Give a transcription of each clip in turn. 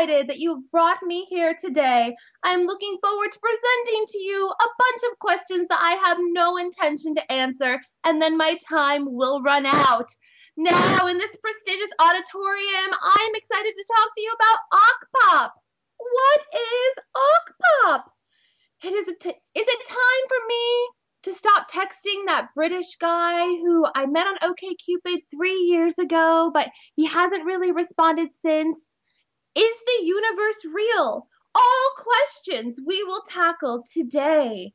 excited that you've brought me here today. I'm looking forward to presenting to you a bunch of questions that I have no intention to answer, and then my time will run out. Now, in this prestigious auditorium, I'm excited to talk to you about OCPOP. What is OCPOP? Is it time for me to stop texting that British guy who I met on OkCupid 3 years ago, but he hasn't really responded since? Is the universe real? All questions we will tackle today.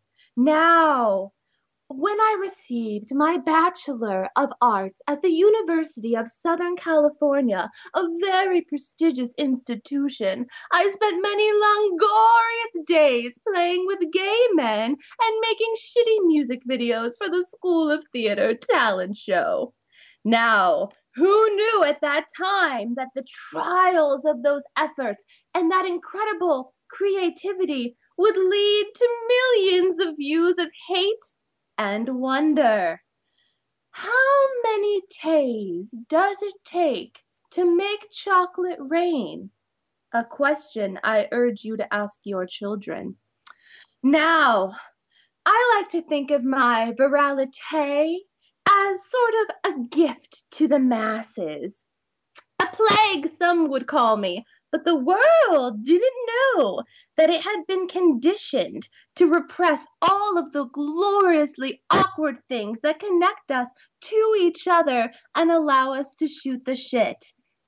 Now, when I received my Bachelor of Arts at the University of Southern California, a very prestigious institution, I spent many languorous days playing with gay men and making shitty music videos for the School of Theater talent show. Now, who knew at that time that the trials of those efforts and that incredible creativity would lead to millions of views of hate and wonder? How many days does it take to make chocolate rain? A question I urge you to ask your children. Now, I like to think of my virality as sort of a gift to the masses. A plague, some would call me, but the world didn't know that it had been conditioned to repress all of the gloriously awkward things that connect us to each other and allow us to shoot the shit.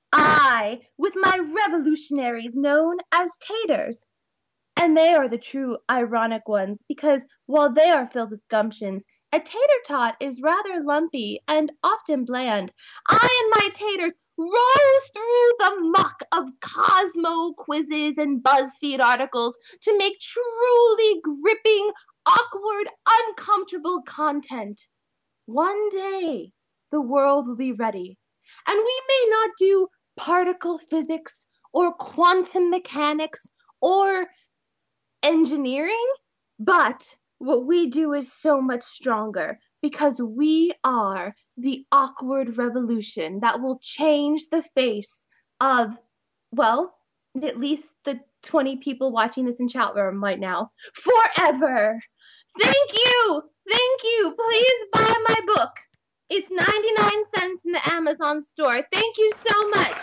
I, with my revolutionaries known as taters. And they are the true ironic ones, because while they are filled with gumptions, a tater tot is rather lumpy and often bland. I and my taters rose through the muck of Cosmo quizzes and BuzzFeed articles to make truly gripping, awkward, uncomfortable content. One day, the world will be ready, and we may not do particle physics or quantum mechanics or engineering, but what we do is so much stronger, because we are the awkward revolution that will change the face of, well, at least the 20 people watching this in chat room right now, forever. Thank you. Please buy my book. It's 99 cents in the Amazon store. Thank you so much.